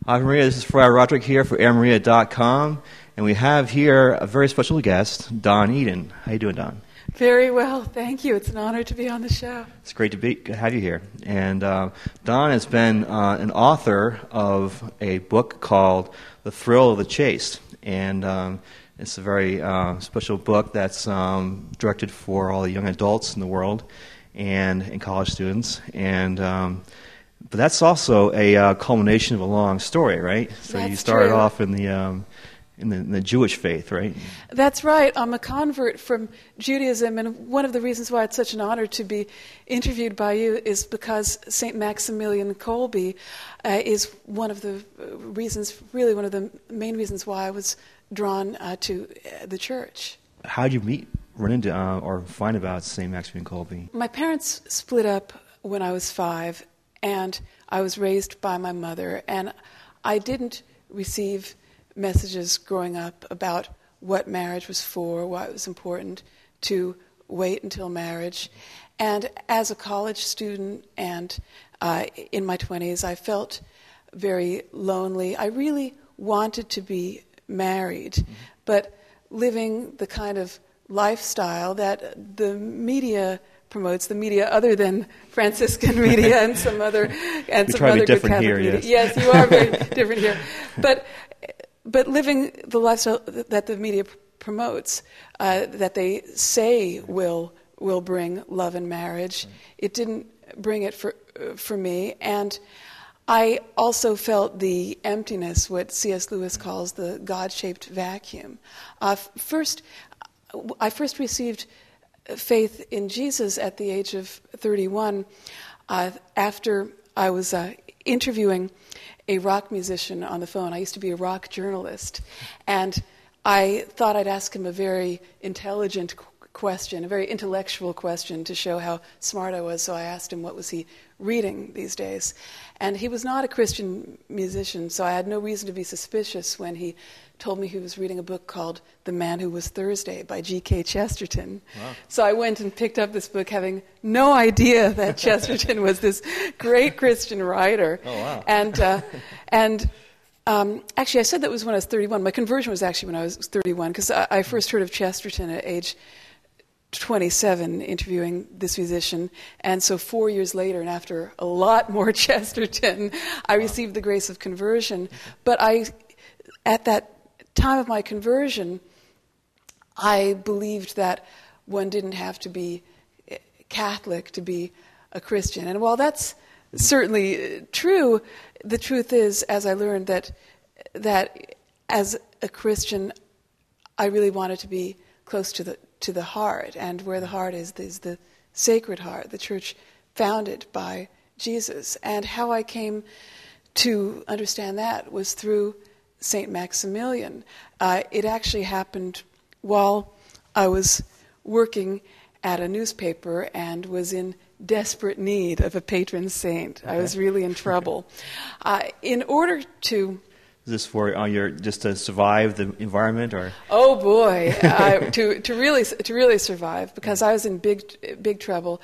Hi, Maria. This is Friar Roderick here for AirMaria.com, and we have here a very special guest, Don Eden. How you doing, Don? Very well, thank you. It's an honor to be on the show. It's great to have you here. And Don has been an author of a book called The Thrill of the Chase, and it's a very special book that's directed for all the young adults in the world and college students. And but that's also a culmination of a long story, right? So That's you started true. off in the Jewish faith, right? That's right. I'm a convert from Judaism, and one of the reasons why it's such an honor to be interviewed by you is because St. Maximilian Kolbe is one of the reasons, really one of the main reasons why I was drawn to the church. How did you run into, or find about St. Maximilian Kolbe? My parents split up when I was 5, and I was raised by my mother, and I didn't receive messages growing up about what marriage was for, why it was important to wait until marriage. And as a college student and in my 20s, I felt very lonely. I really wanted to be married, but living the kind of lifestyle that the media promotes, the media other than Franciscan media and some other good Catholic here, media. yes. Yes, you are very different here. But living the lifestyle that the media promotes, that they say will bring love and marriage, it didn't bring it for me. And I also felt the emptiness, what C.S. Lewis calls the God-shaped vacuum. I first received faith in Jesus at the age of 31 after I was interviewing a rock musician on the phone. I used to be a rock journalist, and I thought I'd ask him a very intelligent question, a very intellectual question to show how smart I was, so I asked him what was he reading these days. And he was not a Christian musician, so I had no reason to be suspicious when he told me he was reading a book called The Man Who Was Thursday by G.K. Chesterton. Wow. So I went and picked up this book having no idea that Chesterton was this great Christian writer. Oh, wow. And actually, I said that was when I was 31. My conversion was actually when I was 31, because I first heard of Chesterton at age 27, interviewing this musician. And so 4 years later, and after a lot more Chesterton, I received the grace of conversion. But at that time of my conversion, I believed that one didn't have to be Catholic to be a Christian. And while that's certainly true, the truth is, as I learned, that as a Christian, I really wanted to be close to the heart, and where the heart is the Sacred Heart, the church founded by Jesus. And how I came to understand that was through St. Maximilian. It actually happened while I was working at a newspaper and was in desperate need of a patron saint. Okay. I was really in trouble. In order to... Is this for just to survive the environment, or? Oh boy, to really survive, because I was in big trouble.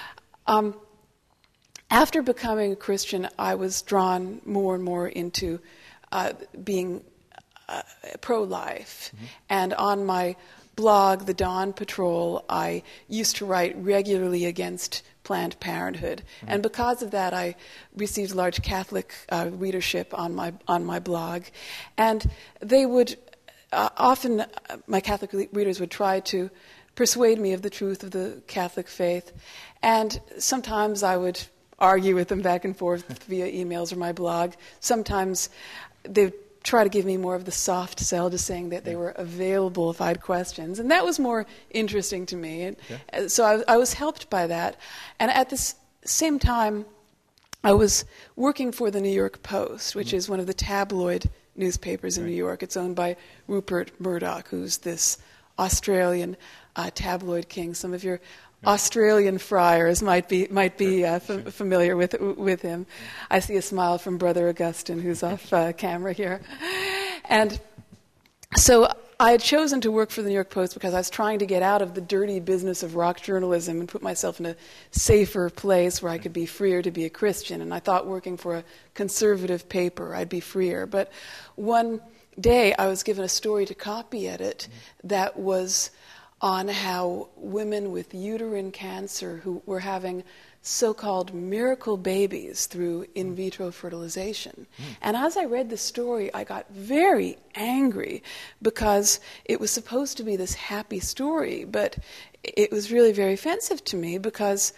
After becoming a Christian, I was drawn more and more into being pro-life, and on my blog, The Dawn Patrol, I used to write regularly against Planned Parenthood, and because of that, I received large Catholic readership on my blog, and they would often, my Catholic readers would try to persuade me of the truth of the Catholic faith, and sometimes I would argue with them back and forth via emails or my blog. Sometimes they would try to give me more of the soft sell, just saying that they were available if I had questions. And that was more interesting to me. And so I was helped by that. And at the same time, I was working for the New York Post, which is one of the tabloid newspapers in New York. It's owned by Rupert Murdoch, who's this Australian tabloid king. Some of your Australian friars might be familiar with him. I see a smile from Brother Augustine, who's off camera here. And so I had chosen to work for the New York Post because I was trying to get out of the dirty business of rock journalism and put myself in a safer place where I could be freer to be a Christian. And I thought working for a conservative paper, I'd be freer. But one day I was given a story to copy edit that was on how women with uterine cancer who were having so-called miracle babies through in vitro fertilization. And as I read the story, I got very angry because it was supposed to be this happy story, but it was really very offensive to me because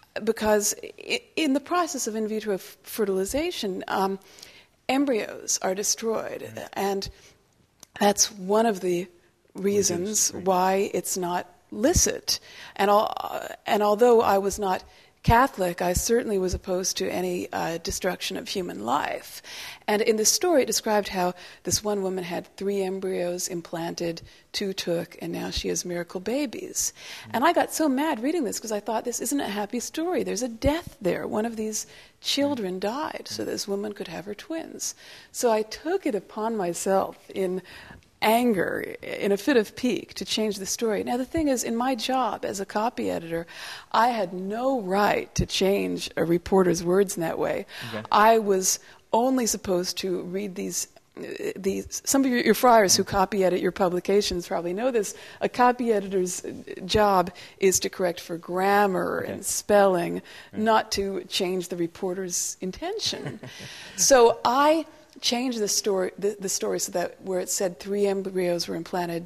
in the process of in vitro fertilization, embryos are destroyed, and that's one of the reasons why it's not licit. And although I was not Catholic, I certainly was opposed to any destruction of human life. And in the story, it described how this one woman had 3 embryos implanted, 2 took, and now she has miracle babies. And I got so mad reading this because I thought, this isn't a happy story. There's a death there. One of these children died so this woman could have her twins. So I took it upon myself in anger, in a fit of pique, to change the story. Now, the thing is, in my job as a copy editor, I had no right to change a reporter's words in that way. Okay. I was only supposed to read these. Some of your friars who copy edit your publications probably know this. A copy editor's job is to correct for grammar and spelling, not to change the reporter's intention. So I changed the story so that where it said 3 embryos were implanted,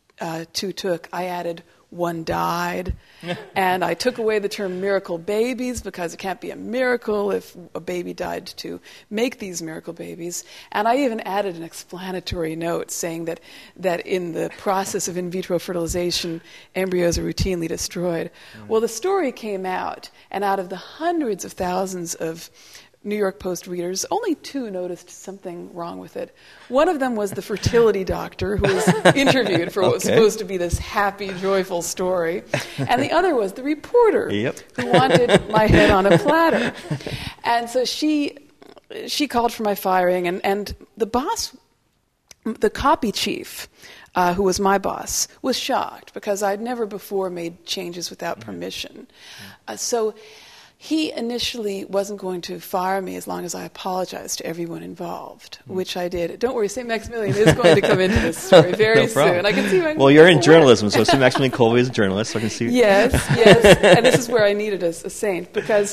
2 took, I added 1 died. And I took away the term miracle babies because it can't be a miracle if a baby died to make these miracle babies. And I even added an explanatory note saying that in the process of in vitro fertilization, embryos are routinely destroyed. Well, the story came out, and out of the hundreds of thousands of New York Post readers, only 2 noticed something wrong with it. One of them was the fertility doctor who was interviewed for what was supposed to be this happy, joyful story. And the other was the reporter who wanted my head on a platter. And so she called for my firing, and the boss, the copy chief, who was my boss, was shocked because I'd never before made changes without permission. So he initially wasn't going to fire me as long as I apologized to everyone involved, which I did. Don't worry, St. Maximilian is going to come into this story very soon. I can see. Well, you're in journalism, so St. Maximilian Kolbe is a journalist, so I can see. Yes, and this is where I needed a saint, because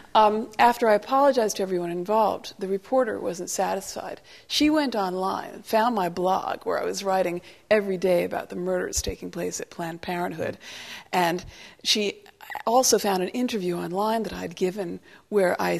after I apologized to everyone involved, the reporter wasn't satisfied. She went online, found my blog where I was writing every day about the murders taking place at Planned Parenthood, and she also found an interview online that I'd given where I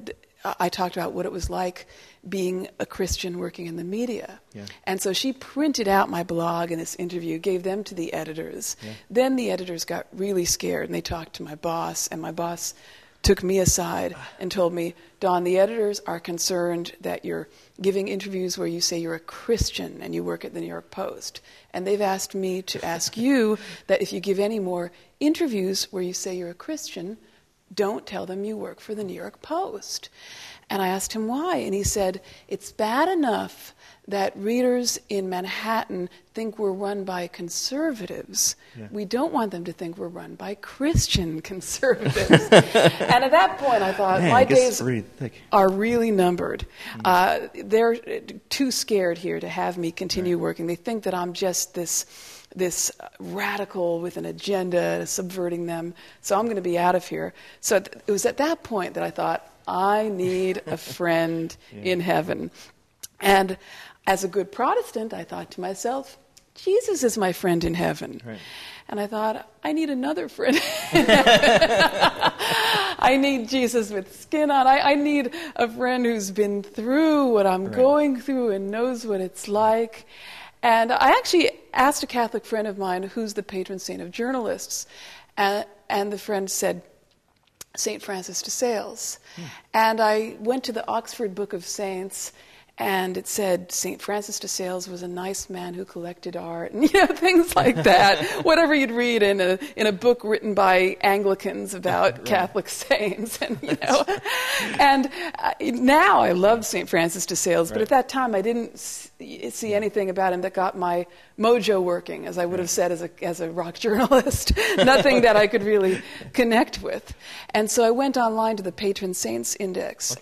talked about what it was like being a Christian working in the media. And so she printed out my blog and this interview, gave them to the editors. Then the editors got really scared, and they talked to my boss, and my boss took me aside and told me, Dawn, the editors are concerned that you're giving interviews where you say you're a Christian and you work at the New York Post. And they've asked me to ask you that if you give any more interviews where you say you're a Christian, don't tell them you work for the New York Post. And I asked him why, and he said, it's bad enough that readers in Manhattan think we're run by conservatives. We don't want them to think we're run by Christian conservatives. And at that point I thought, my days are really numbered. They're too scared here to have me continue working. They think that I'm just this radical with an agenda, subverting them, so I'm going to be out of here. So it was at that point that I thought, I need a friend in heaven. And as a good Protestant, I thought to myself, Jesus is my friend in heaven. And I thought, I need another friend. I need Jesus with skin on. I need a friend who's been through what I'm going through and knows what it's like. And I actually asked a Catholic friend of mine who's the patron saint of journalists, and the friend said, St. Francis de Sales. And I went to the Oxford Book of Saints, And it said St. Francis de Sales was a nice man who collected art, and things like that. Whatever you'd read in a book written by Anglicans about right. Catholic saints, and And now I love St. Francis de Sales, but right. at that time I didn't see anything about him that got my mojo working, as I would have said as a rock journalist. Nothing that I could really connect with, and so I went online to the Patron Saints Index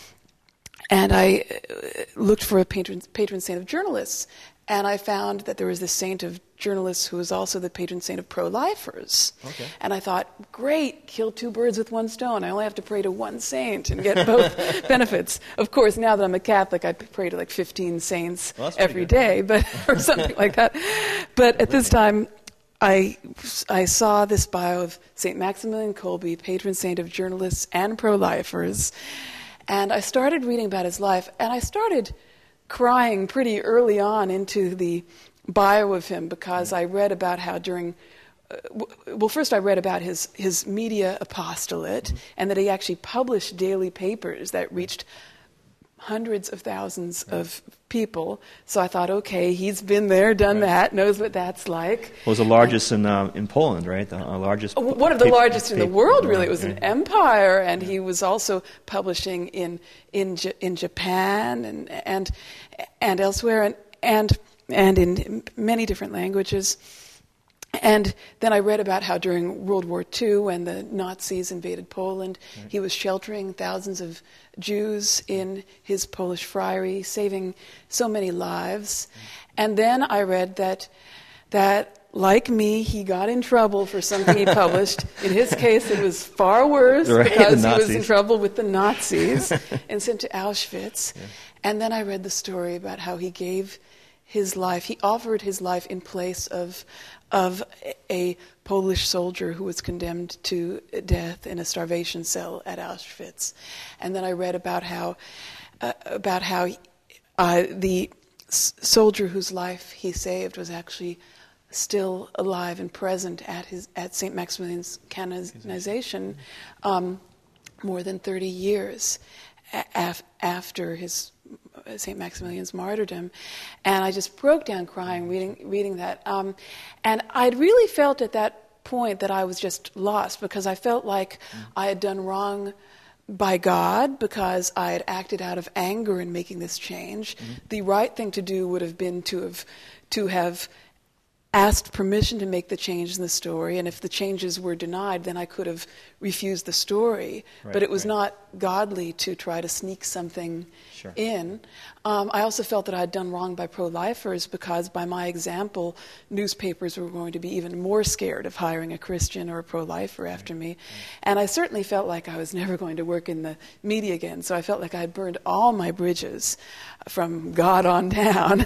and I looked for a patron saint of journalists, and I found that there was this saint of journalists who was also the patron saint of pro-lifers. Okay. And I thought, great, kill two birds with one stone. I only have to pray to one saint and get both benefits. Of course, now that I'm a Catholic, I pray to like 15 saints every day, or something like that. But at this time, I saw this bio of St. Maximilian Kolbe, patron saint of journalists and pro-lifers. And I started reading about his life, and I started crying pretty early on into the bio of him, because I read about how first I read about his media apostolate, and that he actually published daily papers that reached hundreds of thousands of people. So I thought, okay, he's been there, done that, knows what that's like. Well, it was the largest in Poland, right? The largest. One of the largest in the world, really. It was an empire, and he was also publishing in Japan and elsewhere, and in many different languages. And then I read about how during World War II, when the Nazis invaded Poland, he was sheltering thousands of Jews in his Polish friary, saving so many lives. And then I read that like me, he got in trouble for something he published. In his case, it was far worse, because he was in trouble with the Nazis and sent to Auschwitz. Yeah. And then I read the story about how he gave his life. He offered his life in place of a Polish soldier who was condemned to death in a starvation cell at Auschwitz. And then I read about how the soldier whose life he saved was actually still alive and present at St. Maximilian's canonization more than 30 years after his St. Maximilian's martyrdom. And I just broke down crying reading that. And I'd really felt at that point that I was just lost, because I felt like I had done wrong by God, because I had acted out of anger in making this change. The right thing to do would have been to have asked permission to make the changes in the story, and if the changes were denied, then I could have refused the story. But it was not godly to try to sneak something in. I also felt that I had done wrong by pro-lifers, because by my example, newspapers were going to be even more scared of hiring a Christian or a pro-lifer after me. And I certainly felt like I was never going to work in the media again, so I felt like I had burned all my bridges from God on down.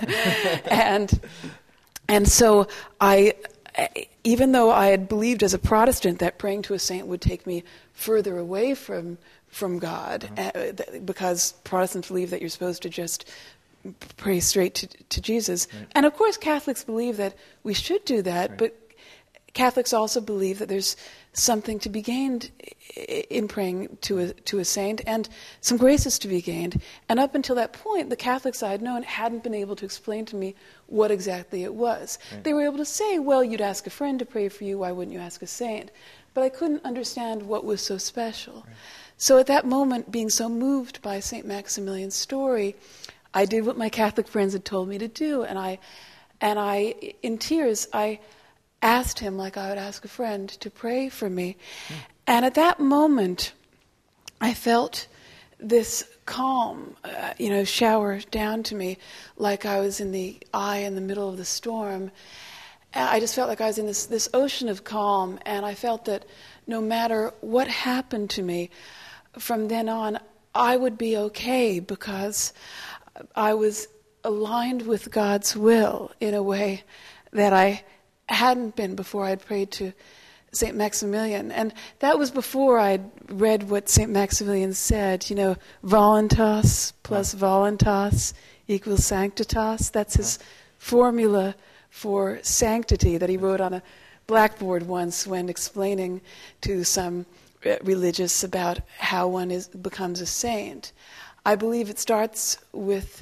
And so even though I had believed as a Protestant that praying to a saint would take me further away from God, because Protestants believe that you're supposed to just pray straight to Jesus. Right. And of course Catholics believe that we should do that, but Catholics also believe that there's something to be gained in praying to a saint, and some graces to be gained. And up until that point, the Catholics I had known hadn't been able to explain to me what exactly it was. Right. They were able to say, well, you'd ask a friend to pray for you, why wouldn't you ask a saint? But I couldn't understand what was so special. Right. So at that moment, being so moved by St. Maximilian's story, I did what my Catholic friends had told me to do, and I in tears, I asked him, like I would ask a friend, to pray for me. And at that moment, I felt this calm, shower down to me, like I was in the middle of the storm. I just felt like I was in this ocean of calm, and I felt that no matter what happened to me, from then on, I would be okay, because I was aligned with God's will in a way that I hadn't been before I'd prayed to St. Maximilian. And that was before I'd read what St. Maximilian said, voluntas plus voluntas equals sanctitas. That's his formula for sanctity that he wrote on a blackboard once when explaining to some religious about how one becomes a saint. I believe it starts with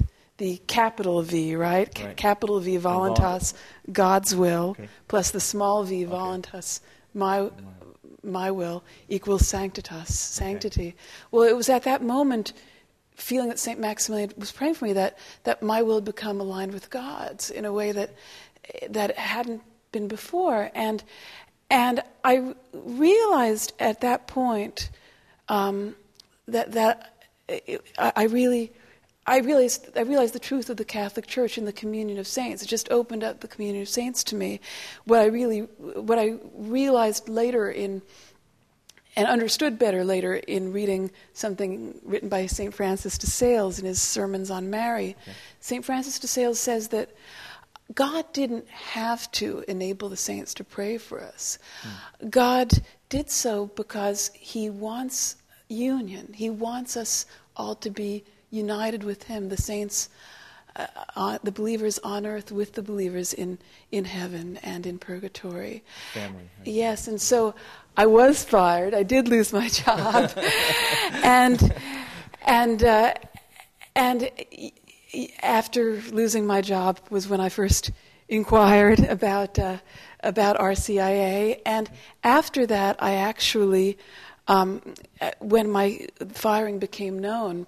the capital V, right? Capital V, voluntas, God's will, plus the small v, voluntas, my will, equals sanctitas, sanctity. Well, it was at that moment, feeling that St. Maximilian was praying for me, that my will had become aligned with God's in a way that hadn't been before. And I realized at that point that I realized the truth of the Catholic Church and the communion of saints. It just opened up the communion of saints to me. What I realized later and understood better later in reading something written by St. Francis de Sales in his Sermons on Mary. Okay. St. Francis de Sales says that God didn't have to enable the saints to pray for us. God did so because he wants union. He wants us all to be united with him, the saints, the believers on earth with the believers in heaven and in purgatory. Family. Right? Yes, and so I was fired. I did lose my job, and after losing my job was when I first inquired about RCIA, and after that I actually, when my firing became known,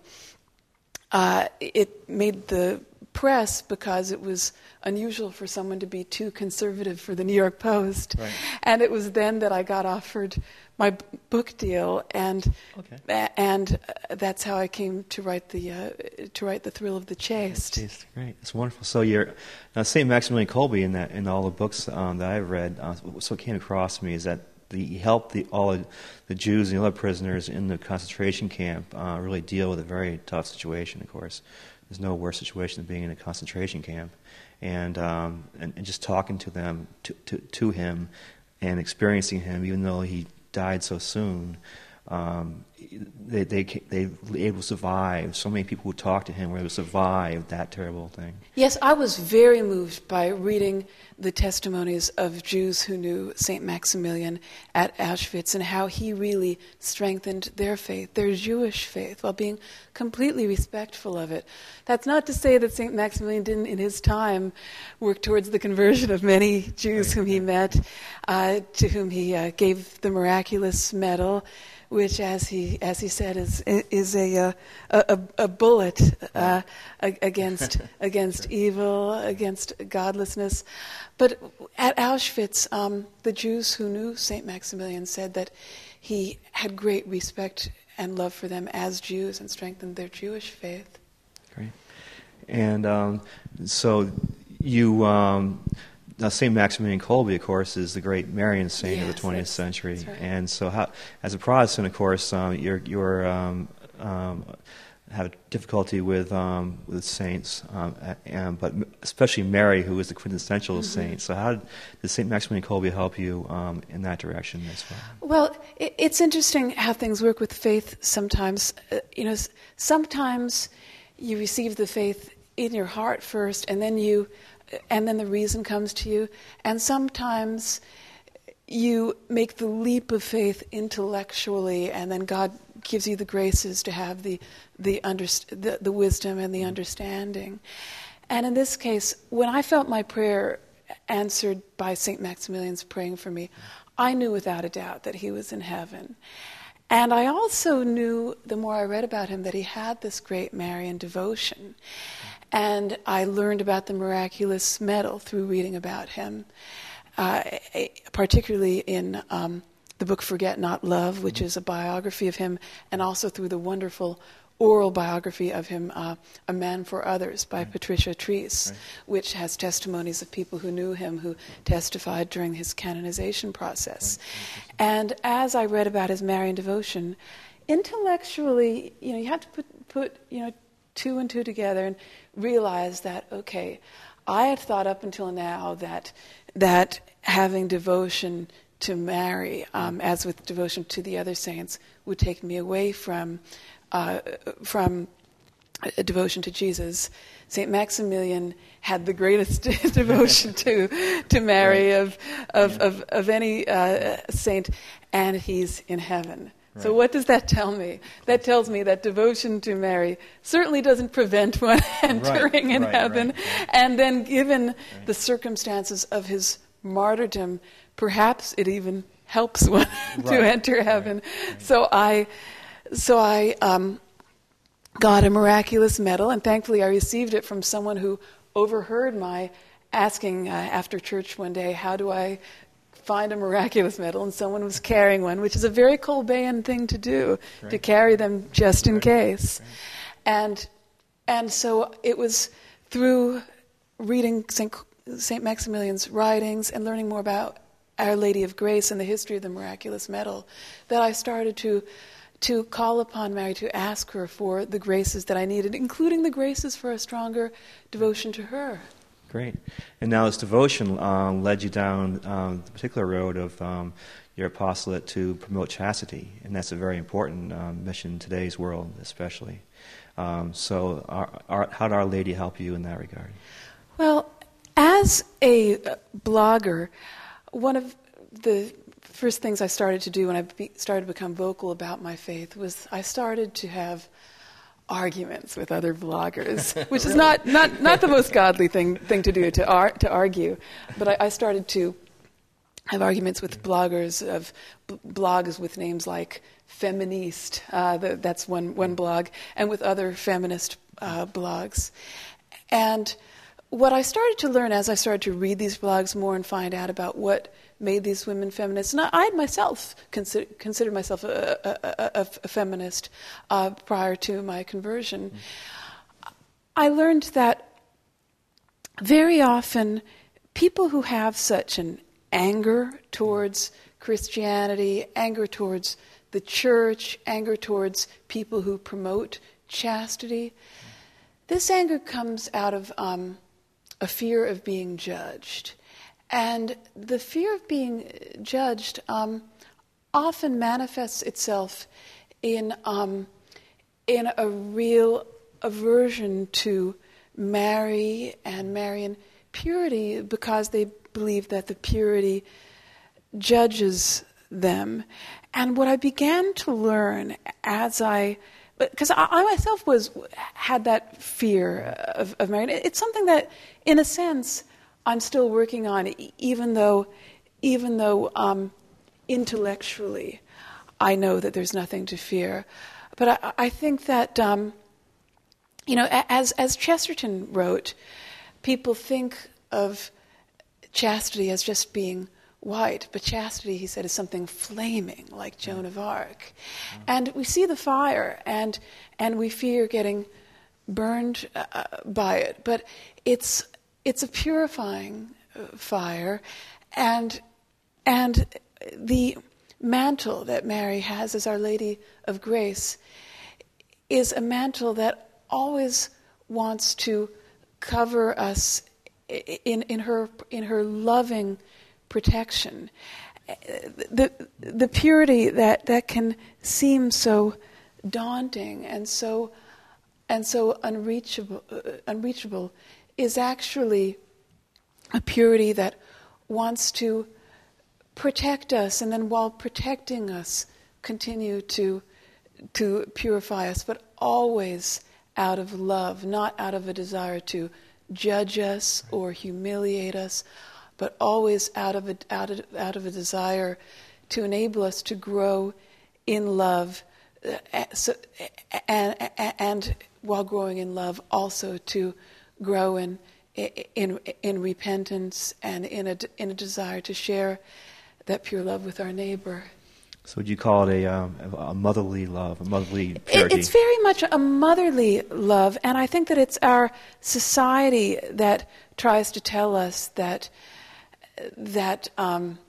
it made the press because it was unusual for someone to be too conservative for the New York Post. Right. And it was then that I got offered my book deal, and that's how I came to write the Thrill of the Chaste. Great, it's wonderful. So now St. Maximilian Kolbe in all the books that I've read, what came across to me is that he helped all the Jews and the other prisoners in the concentration camp really deal with a very tough situation. Of course, there's no worse situation than being in a concentration camp, and just talking to them, to him, and experiencing him, even though he died so soon. They were able to survive. So many people who talked to him were able to survive that terrible thing. Yes, I was very moved by reading the testimonies of Jews who knew St. Maximilian at Auschwitz and how he really strengthened their faith, their Jewish faith, while being completely respectful of it. That's not to say that St. Maximilian didn't, in his time, work towards the conversion of many Jews whom he met, to whom he gave the miraculous medal, which, as he said, is a bullet against evil, against godlessness. But at Auschwitz, the Jews who knew St. Maximilian said that he had great respect and love for them as Jews and strengthened their Jewish faith. Great. And so you... Now, St. Maximilian Kolbe, of course, is the great Marian saint of the 20th century. That's right. And so, as a Protestant, of course, you're have difficulty with saints, but especially Mary, who is the quintessential saint. So, how did St. Maximilian Kolbe help you in that direction as well? Well, it's interesting how things work with faith. Sometimes, sometimes you receive the faith in your heart first, and then the reason comes to you. And sometimes you make the leap of faith intellectually, and then God gives you the graces to have the wisdom and the understanding. And in this case, when I felt my prayer answered by St. Maximilian's praying for me, I knew without a doubt that he was in heaven. And I also knew, the more I read about him, that he had this great Marian devotion. And I learned about the miraculous medal through reading about him, particularly in the book Forget Not Love, which is a biography of him, and also through the wonderful oral biography of him, A Man for Others, by Patricia Treese, which has testimonies of people who knew him, who testified during his canonization process. And as I read about his Marian devotion, intellectually, you have to put two and two together and realize that, okay, I had thought up until now that having devotion to Mary, as with devotion to the other saints, would take me away from a devotion to Jesus. St. Maximilian had the greatest devotion to Mary of any saint, and he's in heaven So what does that tell me? That tells me that devotion to Mary certainly doesn't prevent one entering in heaven. Right. And then given the circumstances of his martyrdom, perhaps it even helps one to enter heaven. Right. So I got a miraculous medal, and thankfully I received it from someone who overheard my asking after church one day, how do I find a miraculous medal? And someone was carrying one, which is a very Colbean thing to do, to carry them just in case. And so it was through reading St. Maximilian's writings and learning more about Our Lady of Grace and the history of the miraculous medal that I started to call upon Mary, to ask her for the graces that I needed, including the graces for a stronger devotion to her. Great. And now this devotion led you down the particular road of your apostolate to promote chastity, and that's a very important mission in today's world, especially. So how did Our Lady help you in that regard? Well, as a blogger, one of the first things I started to do when I started to become vocal about my faith was I started to have arguments with other bloggers, which is not the most godly thing to do, to argue. But I started to have arguments with bloggers of blogs with names like Feminist, that's one blog, and with other feminist blogs. And what I started to learn as I started to read these blogs more and find out about what made these women feminists, and I had myself considered myself a feminist prior to my conversion, I learned that very often people who have such an anger towards Christianity, anger towards the church, anger towards people who promote chastity, this anger comes out of a fear of being judged. And the fear of being judged often manifests itself in a real aversion to Mary and Marian purity, because they believe that the purity judges them. And what I began to learn because I myself had that fear of Mary. It's something that, in a sense, I'm still working on, even though intellectually I know that there's nothing to fear. But I think that, as Chesterton wrote, people think of chastity as just being white, but chastity, he said, is something flaming, like Joan of Arc. And we see the fire, and we fear getting burned by it, but it's a purifying fire, and the mantle that Mary has as Our Lady of Grace is a mantle that always wants to cover us in her loving protection. The purity that can seem so daunting and so unreachable is actually a purity that wants to protect us, and then while protecting us, continue to purify us, but always out of love, not out of a desire to judge us or humiliate us, but always out of a desire to enable us to grow in love, and while growing in love, also to grow in repentance and in a desire to share that pure love with our neighbor. So would you call it a motherly love, a motherly purity? It's very much a motherly love, and I think that it's our society that tries to tell us that the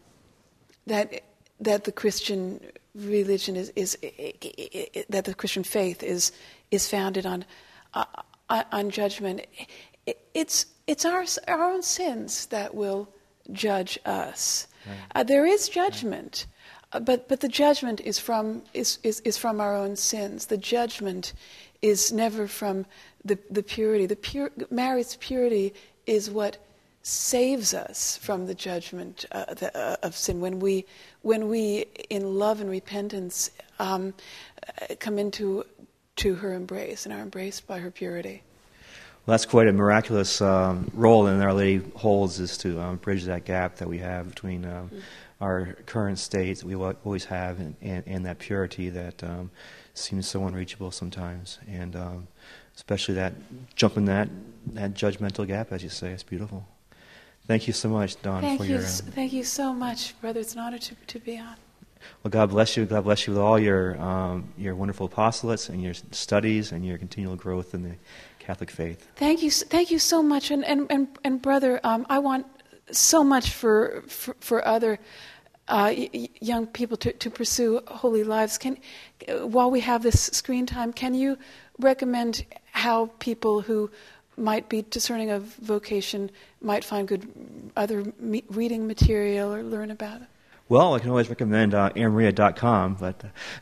Christian religion is that the Christian faith is founded on judgment. It's our own sins that will judge us. Right. There is judgment, but the judgment is from our own sins. The judgment is never from the purity. Mary's purity is what saves us from the judgment of sin. When we in love and repentance come into her embrace and are embraced by her purity. Well, that's quite a miraculous role that Our Lady holds, is to bridge that gap that we have between our current states that we always have and that purity that seems so unreachable sometimes. And especially that jumping that judgmental gap, as you say. It's beautiful. Thank you so much, Dawn, for your... Thank you so much, Brother. It's an honor to be on. Well, God bless you. God bless you with all your wonderful apostolates and your studies and your continual growth in the Catholic faith. Thank you so much. And Brother, I want so much for other young people to pursue holy lives. While we have this screen time, can you recommend how people who might be discerning of vocation might find good other reading material or learn about it? Well, I can always recommend AnneMaria.com, but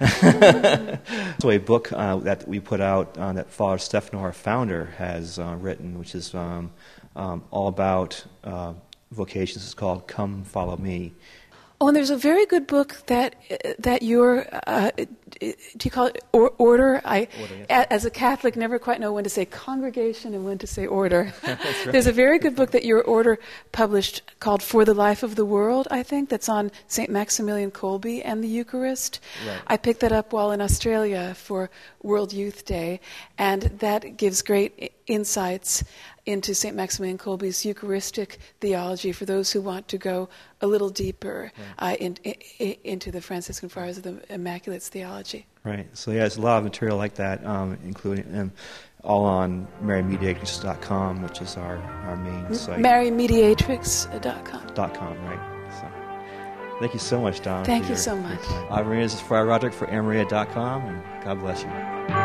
it's a book that we put out that Father Stefano, our founder, has written, which is all about vocations. It's called Come Follow Me. Oh, and there's a very good book that you're, do you call it order? Order, yes. As a Catholic, never quite know when to say congregation and when to say order. That's right. There's a very good book that your order published called For the Life of the World, I think, that's on St. Maximilian Kolbe and the Eucharist. Right. I picked that up while in Australia for World Youth Day, and that gives great insights into St. Maximilian Kolbe's Eucharistic theology for those who want to go a little deeper into the Franciscan Friars of the Immaculate's theology. Right. So, yeah, there's a lot of material like that, including all on MaryMediatrix.com, which is our main site. MaryMediatrix.com. Right. So, thank you so much, Don. Thank you so much. I'm Friar Roderick for AnneMaria.com, and God bless you.